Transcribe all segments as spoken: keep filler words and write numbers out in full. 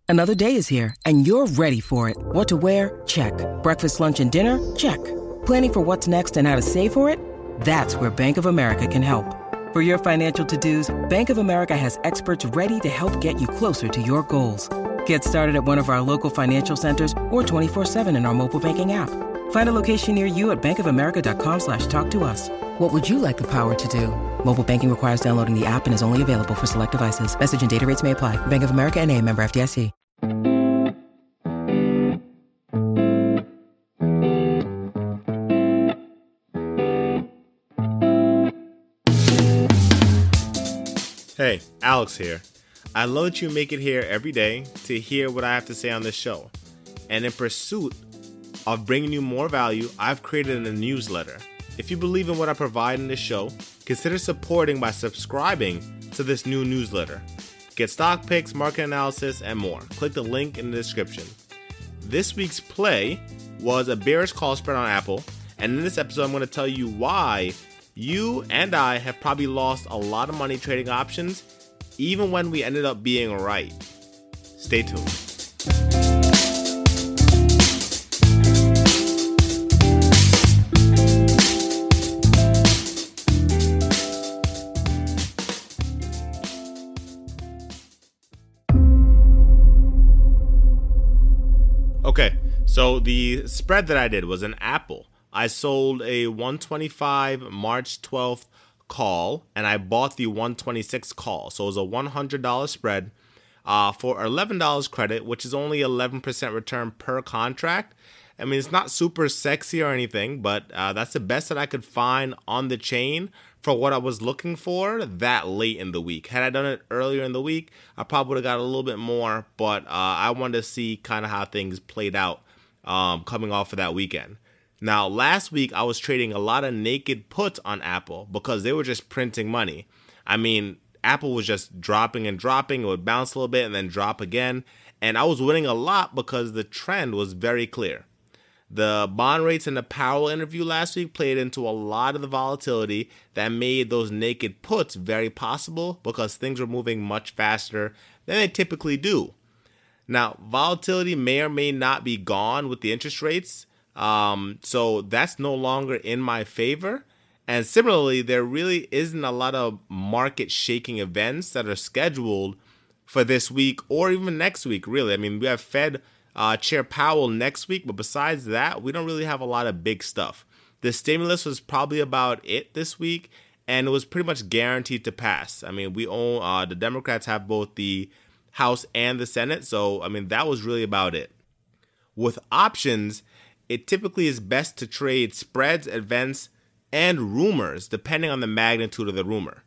Another day is here, and you're ready for it. What to wear? Check. Breakfast, lunch, and dinner? Check. Planning for what's next and how to save for it? That's where Bank of America can help. For your financial to-dos, Bank of America has experts ready to help get you closer to your goals. Get started at one of our local financial centers or twenty-four seven in our mobile banking app. Find a location near you at bankofamerica.com slash talk to us. What would you like the power to do? Mobile banking requires downloading the app and is only available for select devices. Message and data rates may apply. Bank of America N A, member F D I C. Hey, Alex here. I love that you make it here every day to hear what I have to say on this show. And in pursuit of bringing you more value, I've created a newsletter. If you believe in what I provide in this show, consider supporting by subscribing to this new newsletter. Get stock picks, market analysis, and more. Click the link in the description. This week's play was a bearish call spread on Apple, and in this episode I'm going to tell you why you and I have probably lost a lot of money trading options, even when we ended up being right. Stay tuned. Okay, so the spread that I did was an Apple. I sold a one twenty-five March twelfth call, and I bought the one twenty-six call. So it was a one hundred dollars spread uh, for eleven dollars credit, which is only eleven percent return per contract. I mean, it's not super sexy or anything, but uh, that's the best that I could find on the chain for what I was looking for that late in the week. Had I done it earlier in the week, I probably would have got a little bit more, but uh, I wanted to see kind of how things played out um, coming off of that weekend. Now, last week, I was trading a lot of naked puts on Apple because they were just printing money. I mean, Apple was just dropping and dropping. It would bounce a little bit and then drop again. And I was winning a lot because the trend was very clear. The bond rates in the Powell interview last week played into a lot of the volatility that made those naked puts very possible because things were moving much faster than they typically do. Now, volatility may or may not be gone with the interest rates. Um, so that's no longer in my favor. And similarly, there really isn't a lot of market shaking events that are scheduled for this week or even next week, really. I mean, we have Fed uh, Chair Powell next week, but besides that, we don't really have a lot of big stuff. The stimulus was probably about it this week, and it was pretty much guaranteed to pass. I mean, we own, uh, the Democrats have both the House and the Senate. So, I mean, that was really about it. With options, it typically is best to trade spreads, events, and rumors, depending on the magnitude of the rumor.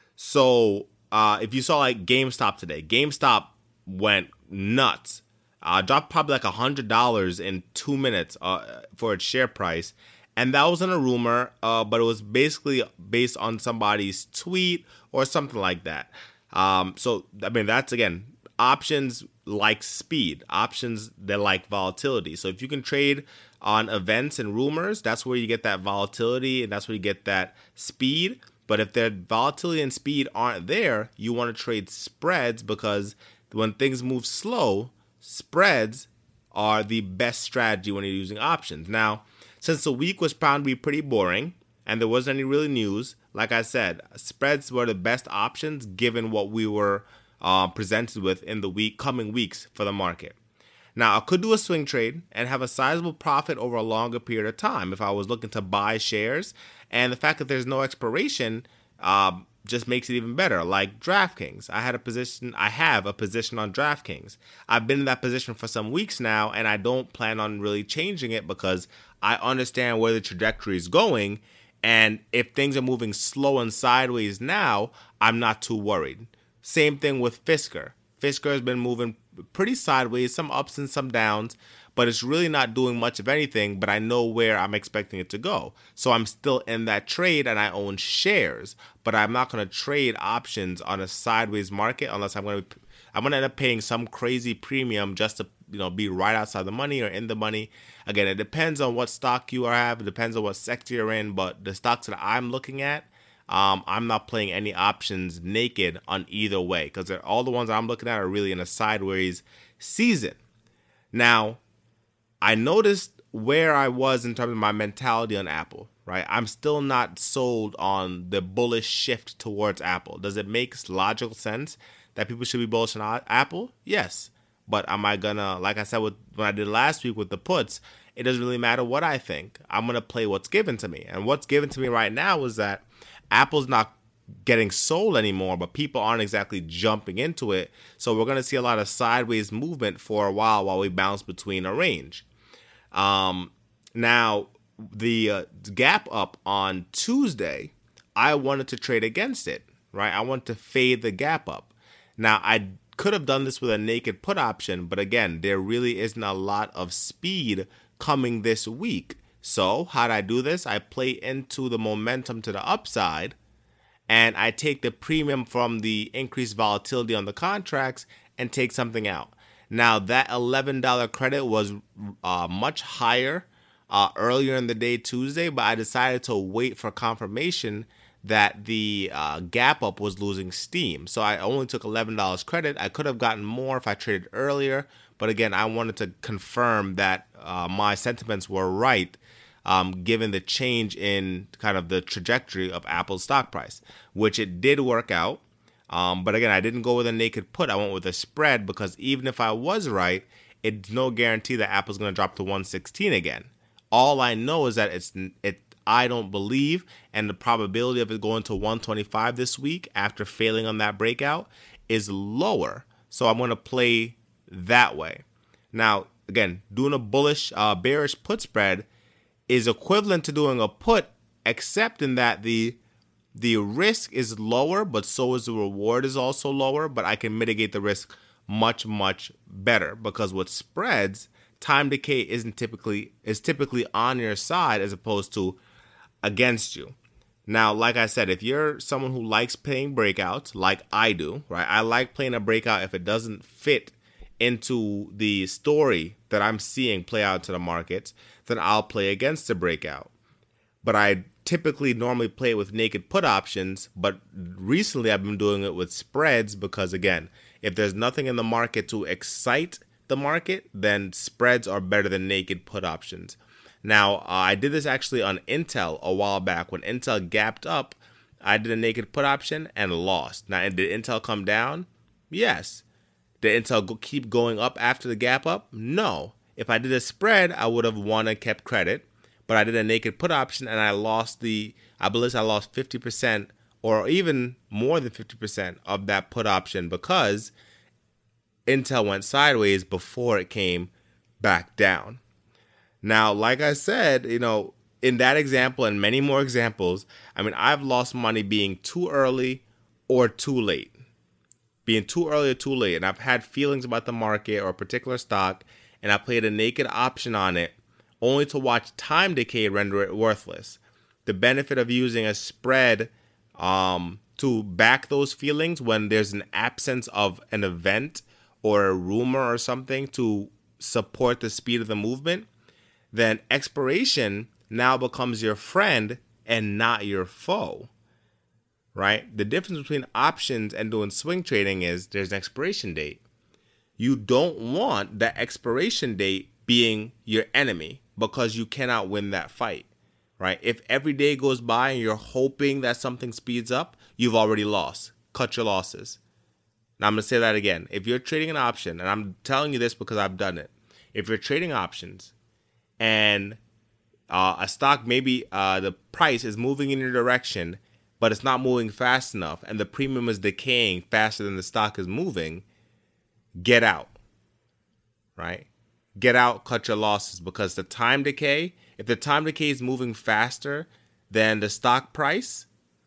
So uh, if you saw like GameStop today, GameStop went nuts. Uh, dropped probably like one hundred dollars in two minutes uh, for its share price. And that wasn't a rumor, uh, but it was basically based on somebody's tweet or something like that. Um, so, I mean, that's, again, options like speed. Options, they like volatility. So if you can trade on events and rumors, that's where you get that volatility and that's where you get that speed. But if the volatility and speed aren't there, you want to trade spreads because when things move slow, spreads are the best strategy when you're using options. Now, since the week was found to be pretty boring and there wasn't any really news, like I said, spreads were the best options given what we were uh, presented with in the week, coming weeks for the market. Now, I could do a swing trade and have a sizable profit over a longer period of time if I was looking to buy shares. And the fact that there's no expiration uh, just makes it even better. Like DraftKings, I had a position. I have a position on DraftKings. I've been in that position for some weeks now, and I don't plan on really changing it because I understand where the trajectory is going. And if things are moving slow and sideways now, I'm not too worried. Same thing with Fisker. Fisker has been moving pretty sideways, some ups and some downs, but it's really not doing much of anything, but I know where I'm expecting it to go. So I'm still in that trade and I own shares, but I'm not going to trade options on a sideways market unless I'm going to I'm going to end up paying some crazy premium just to, you know, be right outside the money or in the money. Again, it depends on what stock you have. It depends on what sector you're in, but the stocks that I'm looking at, Um, I'm not playing any options naked on either way because all the ones I'm looking at are really in a sideways season. Now, I noticed where I was in terms of my mentality on Apple, right? I'm still not sold on the bullish shift towards Apple. Does it make logical sense that people should be bullish on Apple? Yes. But am I gonna, like I said with when I did last week with the puts, it doesn't really matter what I think. I'm gonna play what's given to me. And what's given to me right now is that Apple's not getting sold anymore, but people aren't exactly jumping into it. So we're gonna see a lot of sideways movement for a while while we bounce between a range. Um, now, the uh, gap up on Tuesday, I wanted to trade against it, right? I wanted to fade the gap up. Now, I could have done this with a naked put option, but again, there really isn't a lot of speed coming this week. So how do I do this? I play into the momentum to the upside, and I take the premium from the increased volatility on the contracts and take something out. Now, that eleven dollars credit was uh, much higher uh, earlier in the day Tuesday, but I decided to wait for confirmation that the uh, gap up was losing steam. So I only took eleven dollars credit. I could have gotten more if I traded earlier, but again, I wanted to confirm that uh, my sentiments were right, um, given the change in kind of the trajectory of Apple's stock price, which it did work out. Um, but again, I didn't go with a naked put. I went with a spread because even if I was right, it's no guarantee that Apple's going to drop to one sixteen again. All I know is that it's it. I don't believe, and the probability of it going to one twenty-five this week after failing on that breakout is lower. So I'm going to play that way. Now, again, doing a bullish, uh, bearish put spread is equivalent to doing a put, except in that the the risk is lower, but so is the reward is also lower, but I can mitigate the risk much, much better because with spreads, time decay isn't typically is typically on your side as opposed to against you. Now, like I said, if you're someone who likes playing breakouts, like I do, right? I like playing a breakout if it doesn't fit into the story that I'm seeing play out to the markets, then I'll play against the breakout. But I typically normally play it with naked put options, but recently I've been doing it with spreads because, again, if there's nothing in the market to excite the market, then spreads are better than naked put options. Now, uh, I did this actually on Intel a while back. When Intel gapped up, I did a naked put option and lost. Now, did Intel come down? Yes. Did Intel go, keep going up after the gap up? No. If I did a spread, I would have won and kept credit. But I did a naked put option and I lost the, I believe I lost fifty percent or even more than fifty percent of that put option because Intel went sideways before it came back down. Now, like I said, you know, in that example and many more examples, I mean, I've lost money being too early or too late. Being too early or too late. And I've had feelings about the market or a particular stock, and I played a naked option on it only to watch time decay render it worthless. The benefit of using a spread um, to back those feelings when there's an absence of an event or a rumor or something to support the speed of the movement, then expiration now becomes your friend and not your foe, right? The difference between options and doing swing trading is there's an expiration date. You don't want that expiration date being your enemy because you cannot win that fight, right? If every day goes by and you're hoping that something speeds up, you've already lost. Cut your losses. Now, I'm going to say that again. If you're trading an option, and I'm telling you this because I've done it. If you're trading options and uh, a stock, maybe uh, the price is moving in your direction, but it's not moving fast enough, and the premium is decaying faster than the stock is moving, get out, right? Get out, cut your losses, because the time decay, if the time decay is moving faster than the stock price,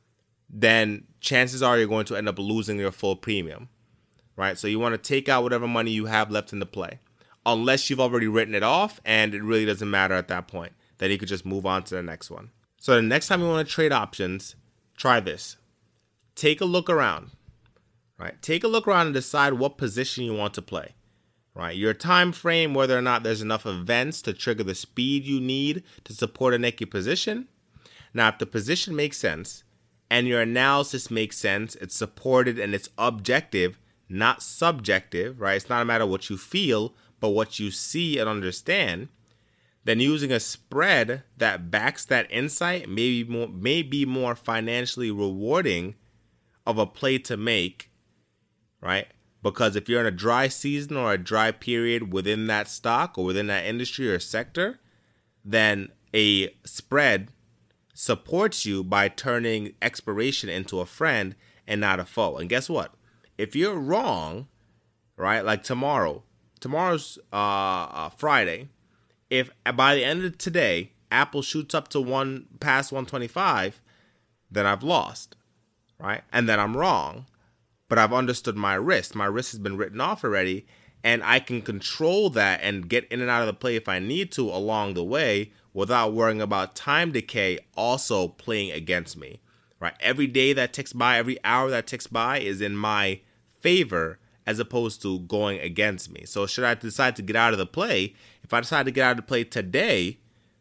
then chances are you're going to end up losing your full premium, right? So you want to take out whatever money you have left in the play, unless you've already written it off and it really doesn't matter at that point. Then you could just move on to the next one. So the next time you want to trade options, try this. Take a look around, right? Take a look around and decide what position you want to play, right? Your time frame, whether or not there's enough events to trigger the speed you need to support a naked position. Now, if the position makes sense and your analysis makes sense, it's supported and it's objective, not subjective, right? It's not a matter of what you feel, but what you see and understand, then using a spread that backs that insight may be more, may be more financially rewarding of a play to make, right? Because if you're in a dry season or a dry period within that stock or within that industry or sector, then a spread supports you by turning expiration into a friend and not a foe. And guess what? If you're wrong, right, like tomorrow, tomorrow's uh, uh, Friday, if by the end of today, Apple shoots up to one past one twenty-five, then I've lost, right? And then I'm wrong, but I've understood my risk. My risk has been written off already, and I can control that and get in and out of the play if I need to along the way without worrying about time decay also playing against me, right? Every day that ticks by, every hour that ticks by is in my favor as opposed to going against me. So should I decide to get out of the play, if I decide to get out of the play today,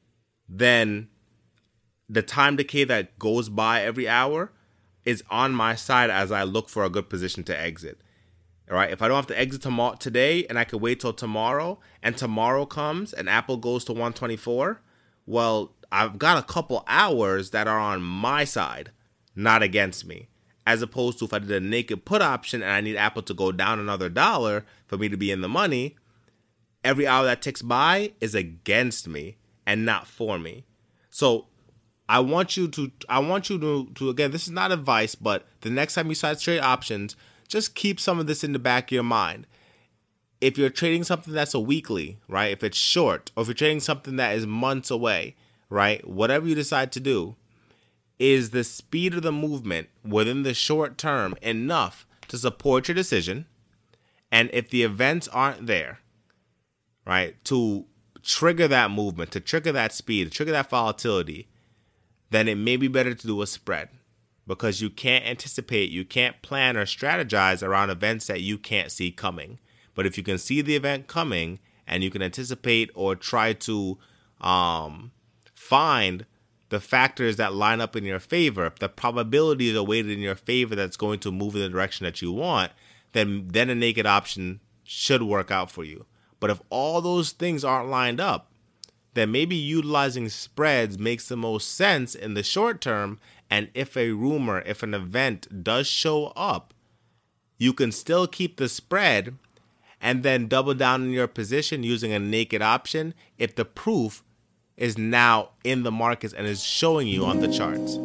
then the time decay that goes by every hour is on my side as I look for a good position to exit. All right. If I don't have to exit tomorrow today and I could wait till tomorrow, and tomorrow comes and Apple goes to one twenty-four, well, I've got a couple hours that are on my side, not against me. As opposed to if I did a naked put option and I need Apple to go down another dollar for me to be in the money, every hour that ticks by is against me and not for me. So I want you to, I want you to, to again, this is not advice, but the next time you decide to trade options, just keep some of this in the back of your mind. If you're trading something that's a weekly, right? If it's short, or if you're trading something that is months away, right? Whatever you decide to do, is the speed of the movement within the short term enough to support your decision? And if the events aren't there, right, to trigger that movement, to trigger that speed, to trigger that volatility, then it may be better to do a spread, because you can't anticipate, you can't plan or strategize around events that you can't see coming. But if you can see the event coming and you can anticipate or try to um, find the factors that line up in your favor, if the probabilities are weighted in your favor that's going to move in the direction that you want, then then a naked option should work out for you. But if all those things aren't lined up, then maybe utilizing spreads makes the most sense in the short term. And if a rumor, if an event does show up, you can still keep the spread and then double down in your position using a naked option if the proof is now in the markets and is showing you on the charts.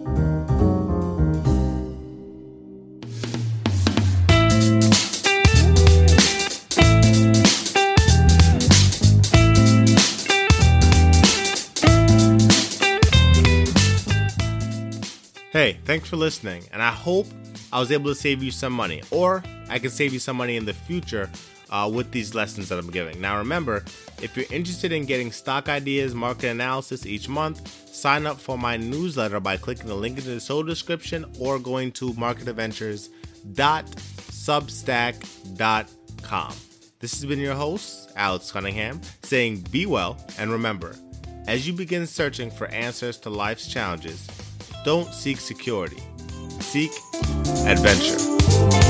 Hey, thanks for listening, and I hope I was able to save you some money, or I can save you some money in the future uh, with these lessons that I'm giving. Now remember, if you're interested in getting stock ideas, market analysis each month, sign up for my newsletter by clicking the link in the show description or going to market adventures dot substack dot com. This has been your host, Alex Cunningham, saying be well, and remember, as you begin searching for answers to life's challenges, don't seek security, seek adventure.